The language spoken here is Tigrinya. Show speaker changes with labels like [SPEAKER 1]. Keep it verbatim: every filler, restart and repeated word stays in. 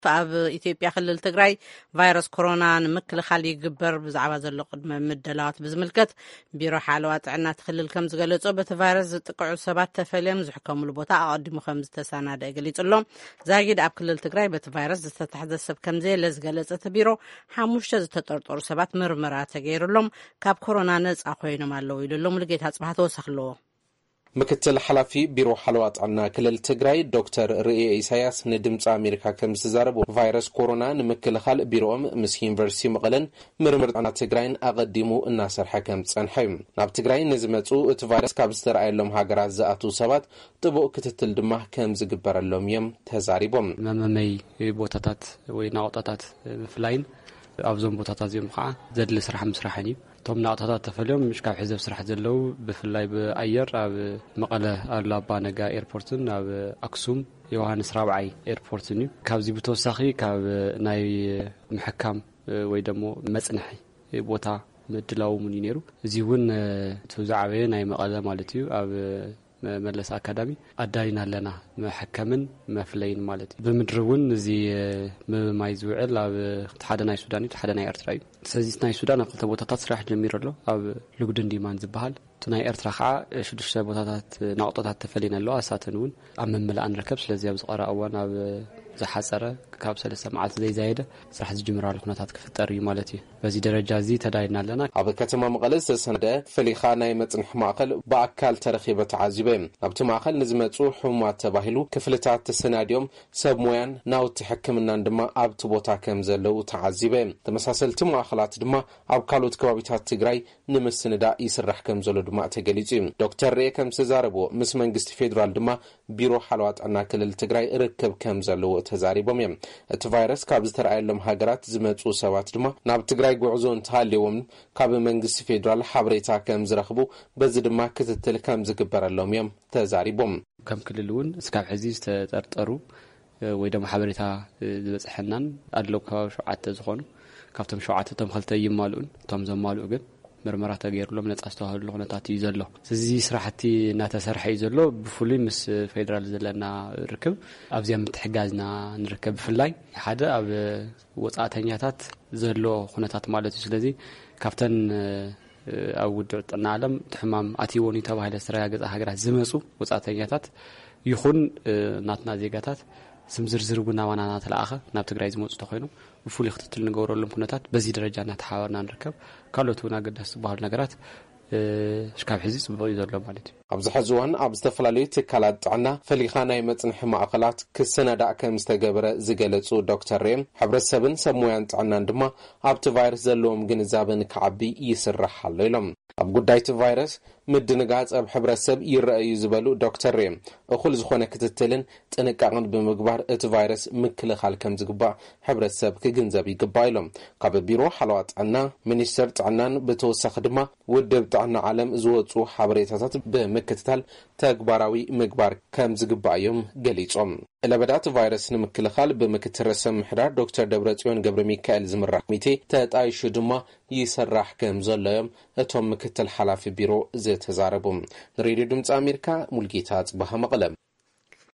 [SPEAKER 1] ኣብ ኢትዮጵያ ክልል ትግራይ ቫይረስ ኮሮና ንምክልኻል ይግበር ብዛዕባ ዘሎ ቅድመ ምድላዋት ብዝምልከት ቢሮ ሓለዋ ጥዕና ክልል ከም ዝገለጾ በቲ ቫይረስ ዝጥቅዑ ሰባት ተፈልዮም ዝሕከሙሉ ቦታ ኣቐዲሙ ከም ዝተሰናደአ ገሊጹሎም ዛጊድ ኣብ ክልል ትግራይ በቲ ቫይረስ ዝተታሕዘ ሰብ ከም ዘየለ ዝገለጸ እቲ ቢሮ ሓሙሽተ ዝተጠርጠሩ ሰባት ምርመራ ተገይሩሎም ካብ ኮሮና ነጻ ኮይኖም ኣለዉ ኢሉሎም ሙሉጌታ ጽባህ ተወሳኺ ኣለዎ።
[SPEAKER 2] ምክትል ሓላፊ ቢሮ ሓለዋ ጥዕና ክልል ትግራይ ዶክተር ርኤ ኢሳያስ ንድምፂ ኣሜሪካ ከም ዝዛረቡ ቫይረስ ኮሮና ንምክልኻል ቢሮኦም ምስ ዩኒቨርሲቲ መቐለን ምርምር ጥዕና ትግራይን ኣቐዲሙ እናሰርሐ ከም ዝጸንሐ እዩ። ናብ ትግራይ ንዝመፁ እቲ ቫይረስ ካብ ዝተረኣየሎም ሃገራት ዝኣትዉ ሰባት ጥቡቅ ክትትል ድማ ከም ዝግበረሎም እዮም ተዛሪቦም።
[SPEAKER 3] መመመይ ቦታታት ወይ ናውጣታት ምፍላይን ኣብዞም ቦታታት እዚኦም ከዓ ዘድሊ ስራሕ ምስራሕን እዩ። ቶም ናውጣታት ተፈልዮም ምሽካብ ሕዘብ ስራሕ ዘለው ብፍላይ ብኣየር ኣብ መቐለ ኣሉላ ኣባ ነጋ ኤርፖርትን ኣብ ኣክሱም ዮሃንስ ራብዓይ ኤርፖርትን እዩ። ካብዚ ብተወሳኺ ካብ ናይ ምሕካም ወይ ደሞ መጽንሒ ቦታ ምድላው ምን ይነሩ እዚ እውን ተዛዕበየ ናይ መቐለ ማለት እዩ ኣብ መለስ አካዳሚ አዳይና ለና መሐከምን መፍለይን ማለት በምድርውን እዚ ማይ ዝውዕል ኣብ ተሓደናይ ሱዳን ተሓደናይ ኤርትራ እዩ። ስለዚህ ናይ ሱዳን ኣብ ቦታታት ስራሕ ጀሚረሎ ኣብ ልጉድን ዲማን ዝበሃል ናይ ኤርትራ ከዓ ሽዱሽተ ቦታታት ናውጣታት ተፈሊና ኣሎ አሳተንውን ኣብ መመላእ ንረከብ። ስለዚህ ኣብ ዝቀረ እዋን ኣብ ዝሓፀረ ካብ ሰለስተ መዓልቲ ዘይዛይደ ስራሕ ዝጅምራሉ ኩነታት ክፍጠር እዩ ማለት እዩ። በዚ ደረጃ እዚ ተዳይና ኣለና።
[SPEAKER 2] ኣብ ከተማ መቐለ ዝተሰነደ ፈሊኻ ናይ መጽንሕ ማእከል በአካል ተረኺበ ተዓዚበ ኣብቲ ማእከል ንዝመጹ ሕሙማት ተባሂሉ ክፍልታት ተሰናዲዮም ሰብ ሞያን ናውቲ ሕክምናን ድማ ኣብቲ ቦታ ከም ዘለው ተዓዚበ። ተመሳሰልቲ ማእከላት ድማ ኣብ ካልኦት ከባቢታት ትግራይ ንምስንዳ ይስራሕ ከም ዘሎ ድማ ተገሊጹ። ዶክተር ሬ ከም ዝዛረቦ ምስ መንግስቲ ፌደራል ድማ ቢሮ ሓለዋ ጥዕና ክልል ትግራይ ርክብ ከም ዘለዎ ተዛሪቦም እዮም። እቲ ቫይረስ ካብ ዝተረኣየሎም ሃገራት ዝመጹ ሰባት ድማ ናብ ትግራይ ጉዕዞ እንተሃልዮም ካብ መንግስቲ ፌደራል ሓበሬታ ከም ዝረኽቡ በዚ ድማ ክትትል ከም ዝግበረሎም እዮም ተዛሪቦም።
[SPEAKER 3] ከም ክልልውን እስካብ ሕዚ ዝተጠርጠሩ ወይ ደሞ ሓበሬታ ዝበጽሐናን ኣለው ከባቢ ሸውዓተ ዝኾኑ ካብቶም ሸውዓተ ቶም ክልተ ይማሉን ቶም ዘማሉኡ ግን ምርመራ ተገይሩሎም ነጻ ዝተዋህሉ ኩነታት እዩ ዘሎ። እዚ ስራሕቲ እናተሰርሐ እዩ ዘሎ ብፍሉይ ምስ ፌደራል ዘለና ርክብ ኣብዚያ ምትሕጋዝና ንርከብ ብፍላይ ሓደ ኣብ ወጻእተኛታት ዘሎ ኩነታት ማለት እዩ። ስለዚህ ካብተን ኣብ ውድብ ጥዕና ዓለም ሕማም ኣትይዎን ተባሂለ ዝተረጋገፀ ሃገራት ዝመጹ ወጻእተኛታት ይኹን ናትና ዜጋታት ስም ዝርዝር ጉናዋና ተላኣኸ ናብ ትግራይ ዝመጹ ተኮይኑ ብፍሉይ ክትትል ንገብረሎም ኩነታት በዚ ደረጃ እናተሓወርና ንርከብ። ካልኦት ኣገዳሲ ዝበሃሉ ነገራት ሽካብ ሕዚ ጽቡቕ እዩ ዘሎ ማለት እዩ።
[SPEAKER 2] ኣብዚ ሕዚ እዋን ኣብ ዝተፈላለዩ ትካላት ጥዕና ፈሊኻ ናይ መጽንሒ ማእከላት ክሰናዳእ ከም ዝተገበረ ዝገለጹ ዶክተር ሬም ሕብረተሰብን ሰብ ሞያን ጥዕናን ድማ ኣብቲ ቫይረስ ዘለዎም ግንዛበን ክዓቢ ይስራሕ ኣሎ ኢሎም። ኣብ ጉዳይቲ ቫይረስ ምድንጋጽ ኣብ ሕብረተሰብ ይረአዩ ዝበሉ ዶክተር ሬም እኹል ዝኾነ ክትትልን ጥንቃቅን ብምግባር እቲ ቫይረስ ምክልኻል ከም ዝግባእ ሕብረተሰብ ክግንዘብ ይግባእ ኢሎም። ካብ ቢሮ ሓለዋ ጥዕና ሚኒስተር ጥዕናን ብተወሳኺ ድማ ውድብ ጥዕና ዓለም ዝወጹ ሓበሬታታት ብምክትታል ተግባራዊ ምግባር ከም ዝግባእ እዮም ገሊጾም። ለበዳት ቫይረስ ንምክልኻል ብምክትል ርእሰ ምሕዳር ዶክተር ደብረጽዮን ገብረ ሚካኤል ዝምራሕ ኮሚቴ ተጣይሹ ድማ ይስራሕ ከም ዘሎ እዮም እቶም ምክትል ሓላፊ ቢሮ ዝተዛረቡ። ሬድዮ ድምፂ ኣሜሪካ ሙልጌታ ጽባህ መቐለም